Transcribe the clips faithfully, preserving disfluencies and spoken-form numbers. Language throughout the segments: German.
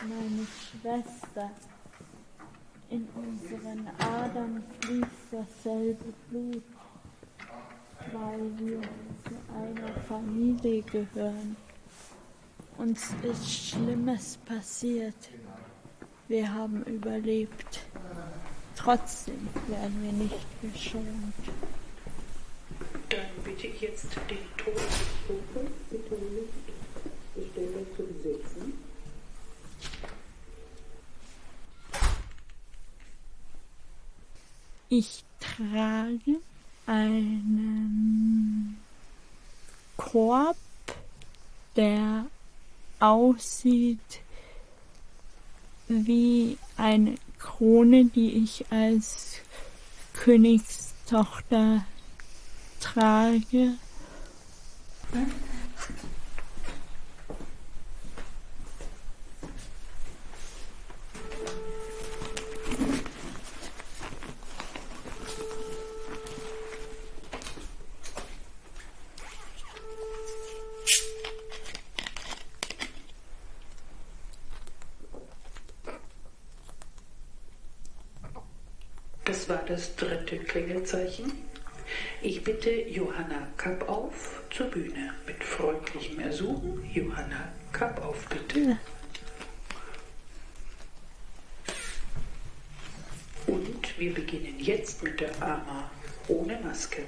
meine Schwester. In unseren Adern fließt dasselbe Blut, weil wir zu einer Familie gehören. Uns ist Schlimmes passiert. Wir haben überlebt. Trotzdem werden wir nicht geschont. Dann bitte ich jetzt den Todesrufe, bitte die Stelle zu besetzen. Ich trage einen Korb, der aussieht wie eine Krone, die ich als Königstochter trage. Das war das dritte Klingelzeichen. Ich bitte Johanna Kappauf zur Bühne. Mit freundlichem Ersuchen. Johanna Kappauf, bitte. Ja. Und wir beginnen jetzt mit der Ama ohne Maske.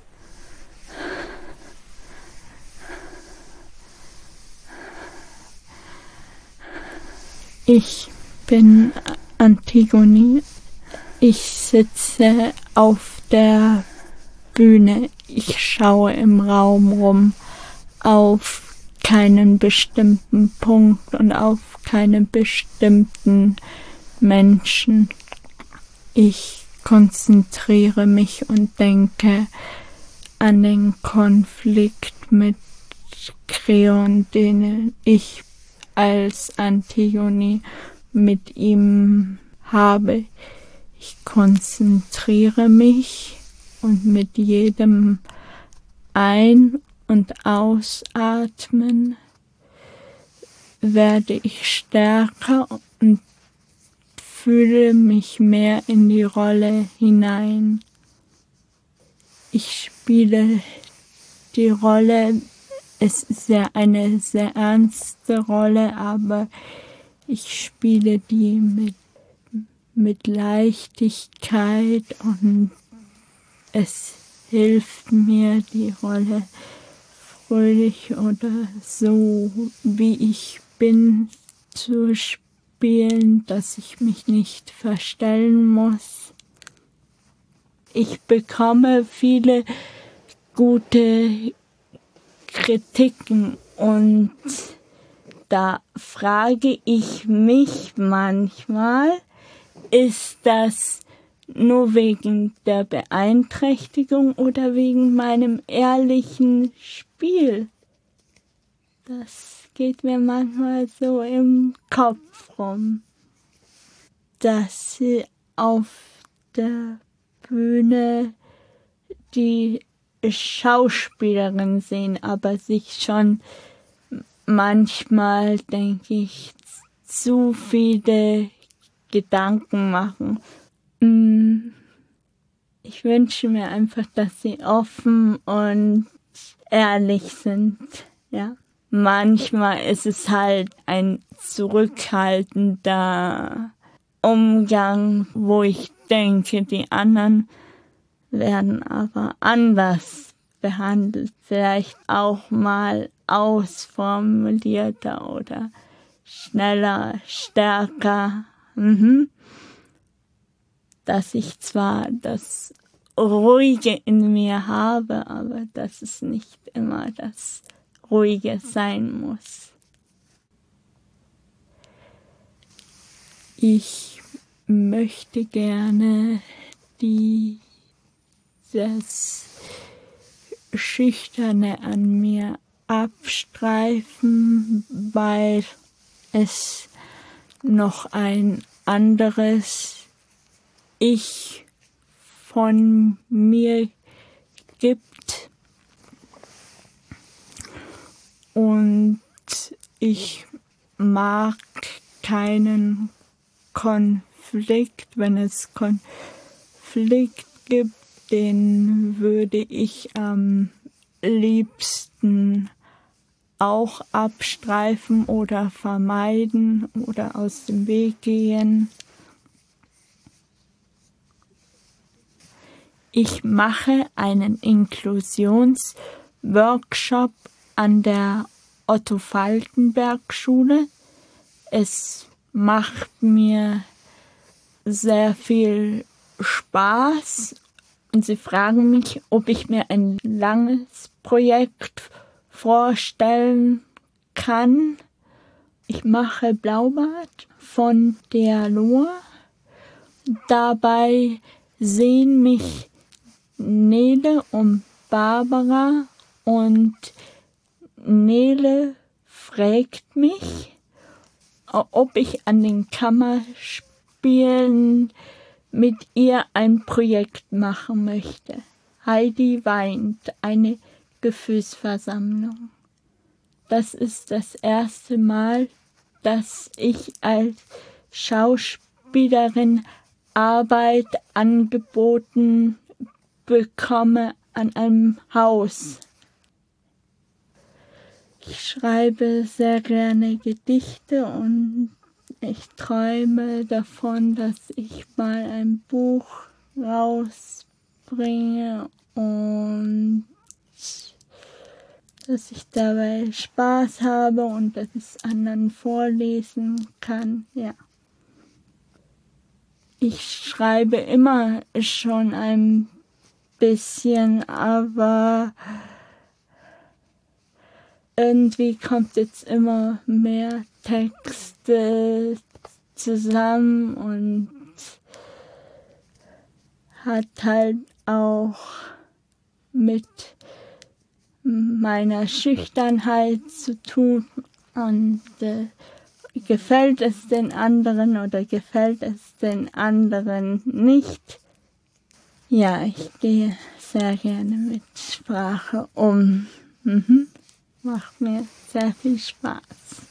Ich bin Antigone. Ich sitze auf der Bühne. Ich schaue im Raum rum auf keinen bestimmten Punkt und auf keinen bestimmten Menschen. Ich konzentriere mich und denke an den Konflikt mit Kreon, den ich als Antigone mit ihm habe. Ich konzentriere mich und mit jedem Ein- und Ausatmen werde ich stärker und fühle mich mehr in die Rolle hinein. Ich spiele die Rolle, es ist ja eine sehr ernste Rolle, aber ich spiele die mit mit Leichtigkeit und es hilft mir, die Rolle fröhlich oder so, wie ich bin, zu spielen, dass ich mich nicht verstellen muss. Ich bekomme viele gute Kritiken und da frage ich mich manchmal, ist das nur wegen der Beeinträchtigung oder wegen meinem ehrlichen Spiel? Das geht mir manchmal so im Kopf rum, dass sie auf der Bühne die Schauspielerin sehen, aber sich schon manchmal, denke ich, zu viele Gedanken machen. Ich wünsche mir einfach, dass sie offen und ehrlich sind. Ja. Manchmal ist es halt ein zurückhaltender Umgang, wo ich denke, die anderen werden aber anders behandelt. Vielleicht auch mal ausformulierter oder schneller, stärker. Mhm. Dass ich zwar das Ruhige in mir habe, aber dass es nicht immer das Ruhige sein muss. Ich möchte gerne die, das Schüchterne an mir abstreifen, weil es noch ein anderes Ich von mir gibt. Und ich mag keinen Konflikt. Wenn es Konflikt gibt, den würde ich am liebsten auch abstreifen oder vermeiden oder aus dem Weg gehen. Ich mache einen Inklusionsworkshop an der Otto-Falckenberg-Schule. Es macht mir sehr viel Spaß und sie fragen mich, ob ich mir ein langes Projekt vorstellen kann. Ich mache Blaubart von Dialog. Dabei sehen mich Nele und Barbara und Nele fragt mich, ob ich an den Kammerspielen mit ihr ein Projekt machen möchte. Heidi weint, eine Gefühlsversammlung. Das ist das erste Mal, dass ich als Schauspielerin Arbeit angeboten bekomme an einem Haus. Ich schreibe sehr gerne Gedichte und ich träume davon, dass ich mal ein Buch rausbringe und dass ich dabei Spaß habe und dass ich es anderen vorlesen kann, ja. Ich schreibe immer schon ein bisschen, aber irgendwie kommt jetzt immer mehr Texte zusammen und hat halt auch mit meiner Schüchternheit zu tun und äh, gefällt es den anderen oder gefällt es den anderen nicht? Ja, ich gehe sehr gerne mit Sprache um. Mhm. Macht mir sehr viel Spaß.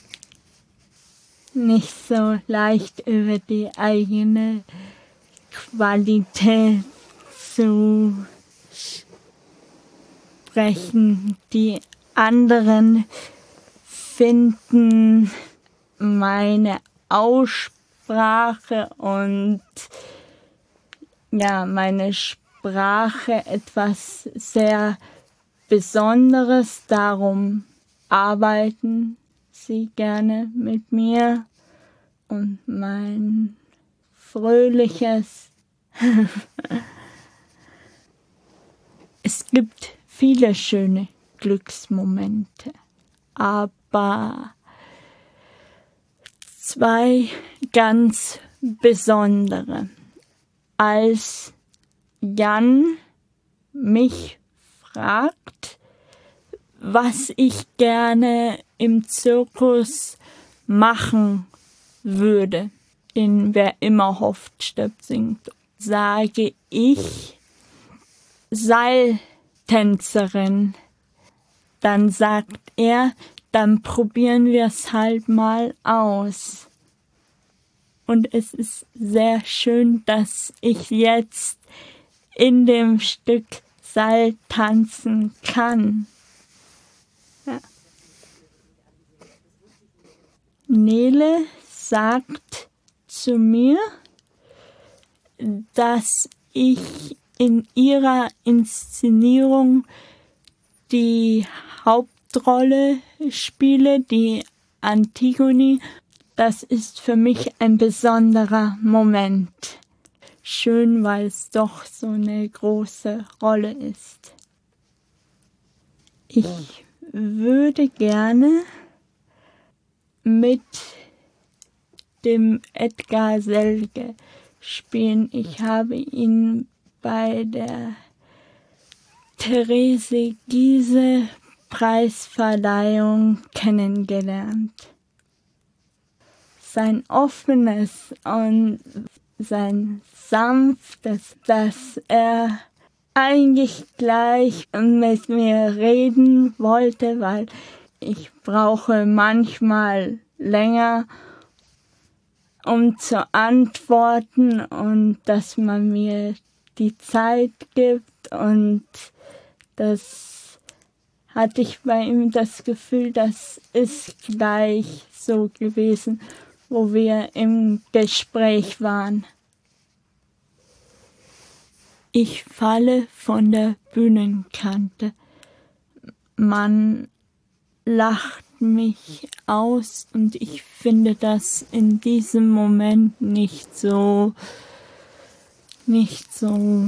Nicht so leicht über die eigene Qualität zu sprechen. Die anderen finden meine Aussprache und ja, meine Sprache etwas sehr Besonderes, darum arbeiten sie gerne mit mir und mein fröhliches Es gibt viele schöne Glücksmomente, aber zwei ganz besondere. Als Jan mich fragt, was ich gerne im Zirkus machen würde, in Wer immer hofft, stirbt, singt, sage ich Seiltänzerin. Dann sagt er, dann probieren wir es halt mal aus. Und es ist sehr schön, dass ich jetzt in dem Stück Seil tanzen kann. Ja. Nele sagt zu mir, dass ich in ihrer Inszenierung die Hauptrolle spiele, die Antigone. Das ist für mich ein besonderer Moment. Schön, weil es doch so eine große Rolle ist. Ich würde gerne mit dem Edgar Selge spielen. Ich habe ihn bei der Therese Giehse Preisverleihung kennengelernt. Sein offenes und sein sanftes, dass er eigentlich gleich mit mir reden wollte, weil ich brauche manchmal länger um zu antworten und dass man mir die Zeit gibt. Und das hatte ich bei ihm das Gefühl, das ist gleich so gewesen, wo wir im Gespräch waren. Ich falle von der Bühnenkante. Man lacht mich aus und ich finde das in diesem Moment nicht so, nicht so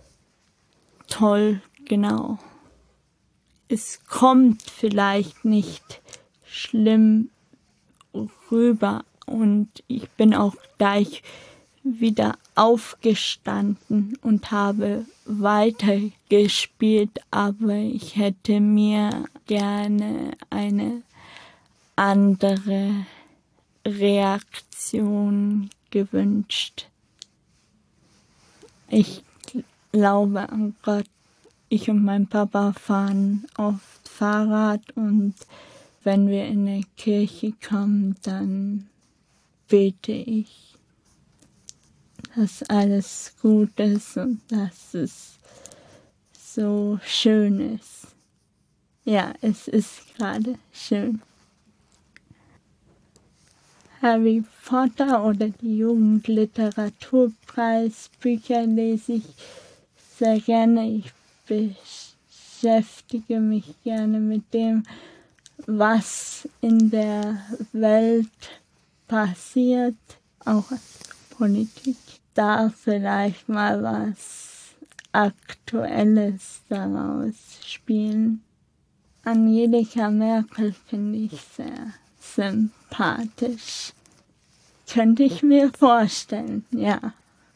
toll, genau. Es kommt vielleicht nicht schlimm rüber und ich bin auch gleich wieder aufgestanden und habe weitergespielt, aber ich hätte mir gerne eine andere Reaktion gewünscht. Ich glaube an Gott. Ich und mein Papa fahren oft Fahrrad und wenn wir in die Kirche kommen, dann bete ich, dass alles gut ist und dass es so schön ist. Ja, es ist gerade schön. Harry Potter oder die Jugendliteraturpreisbücher lese ich sehr gerne. Ich beschäftige mich gerne mit dem, was in der Welt passiert, auch Politik. Da vielleicht mal was Aktuelles daraus spielen. Angelika Merkel finde ich sehr sympathisch. Könnte ich mir vorstellen, ja.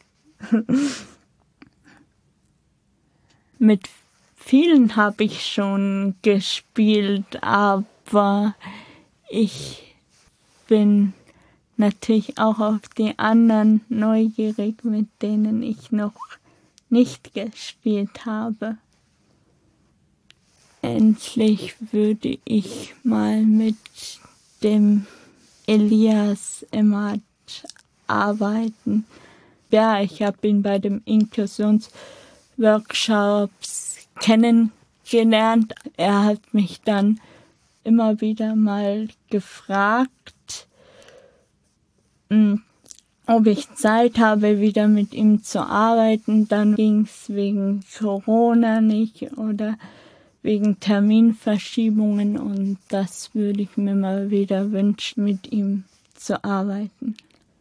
Mit vielen habe ich schon gespielt, aber ich bin natürlich auch auf die anderen neugierig, mit denen ich noch nicht gespielt habe. Endlich würde ich mal mit dem Elias Emad arbeiten. Ja, ich habe ihn bei dem Inklusionsworkshops kennengelernt. Er hat mich dann immer wieder mal gefragt, ob ich Zeit habe, wieder mit ihm zu arbeiten. Dann ging es wegen Corona nicht oder wegen Terminverschiebungen und das würde ich mir mal wieder wünschen, mit ihm zu arbeiten.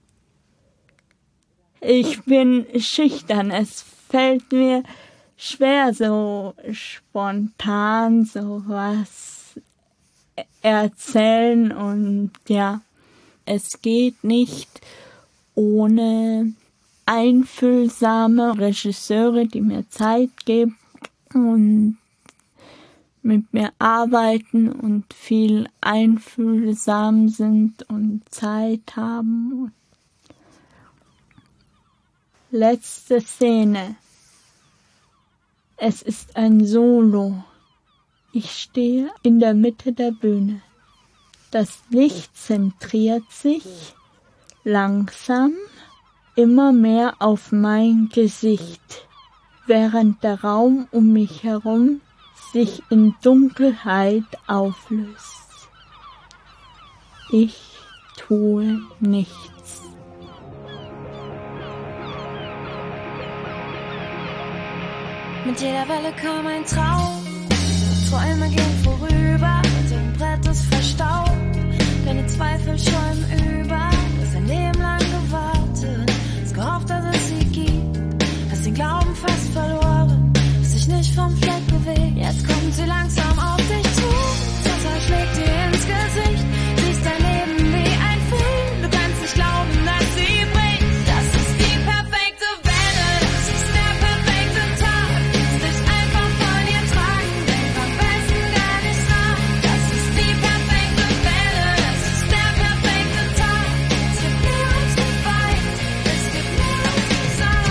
Ich bin schüchtern. Es fällt mir schwer, so spontan so was erzählen und ja, es geht nicht ohne einfühlsame Regisseure, die mir Zeit geben und mit mir arbeiten und viel einfühlsam sind und Zeit haben. Letzte Szene. Es ist ein Solo. Ich stehe in der Mitte der Bühne. Das Licht zentriert sich langsam immer mehr auf mein Gesicht, während der Raum um mich herum sich in Dunkelheit auflöst. Ich tue nichts. Mit jeder Welle kam ein Traum, Träume gehen vorüber, dein Brett ist verstaubt, deine Zweifel schäumen über, du hast ein Leben lang gewartet, hast gehofft, dass es sie gibt, hast den Glauben fast verloren, hast dich nicht vom Fleck bewegt, jetzt kommt sie langsam auf dich zu, Wasser schlägt dir ins Gesicht, siehst dein Leben wie ein Film, du kannst nicht glauben, dass sie bricht, das ist die perfekte Welle, das ist der perfekte Tag, willst dich einfach von ihr tragen, denk am besten gar nicht nach, das ist die perfekte Welle, das ist der perfekte Tag, es gibt mehr als du weißt, es gibt mehr als du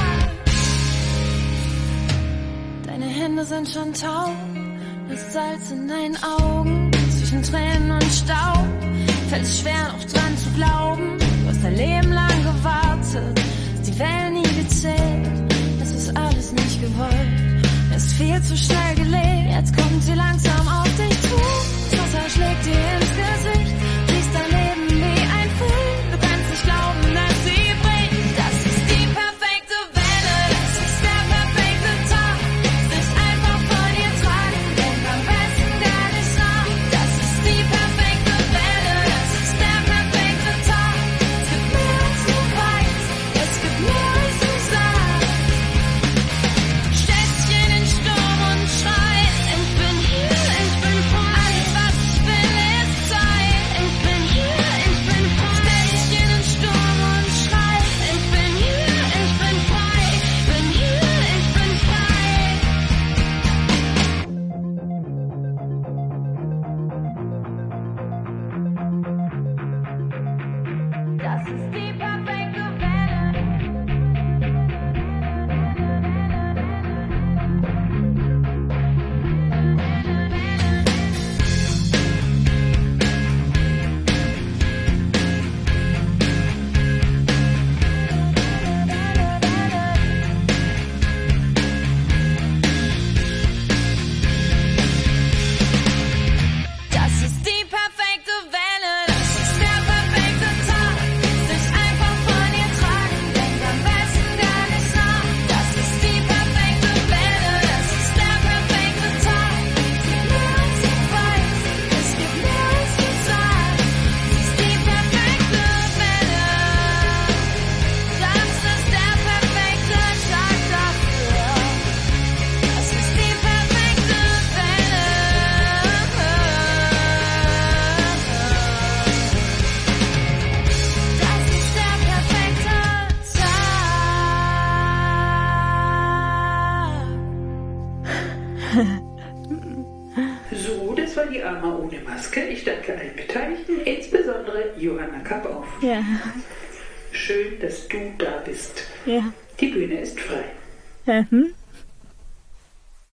sagst. Deine Hände sind schon taub, das Salz in deinen Augen, zwischen Tränen und Staub, fällt es schwer noch dran zu glauben, du hast hast dein Leben lang gewartet, hast die Wellen nie gezählt, es ist alles nicht gewollt, ist viel zu schnell gelebt, jetzt kommt sie langsam auf dich zu, das Wasser schlägt dir ins Gesicht, siehst dein Leben wie ein Film, du kannst nicht glauben, dass sie bricht, das ist die perfekte Welle, das ist der perfekte Tag, sich einfach von ihr tragen, denk am besten gar nicht nach, das ist die perfekte Welle, das ist der perfekte Tag, es gibt mehr als du weißt, es gibt mehr als du sagst, stellt sich in den Sturm und schreit, ich bin hier, ich bin frei, alles was ich will ist Zeit, ich bin hier, ich bin frei, stellt sich in den Sturm und schreit, ich bin hier, ich bin frei, bin hier, ich bin frei. Das ist die perfekte Welle. Das ist die perfekte Welle, das ist der perfekte Tag, sich einfach von ihr tragen, denk am besten gar nicht nach. Das ist die perfekte Welle, das ist der perfekte Tag, es gibt mehr als du weißt, es gibt mehr als du sagst. Das ist die perfekte Welle, das ist der perfekte Tag dafür. Das ist die perfekte Welle. Das ist der perfekte Tag. So, das war die Ama ohne Maske. Ich danke allen Beteiligten, insbesondere Johanna Kapp-Auf. Ja, Schön, dass du da bist. ja. Die Bühne ist frei. Mhm.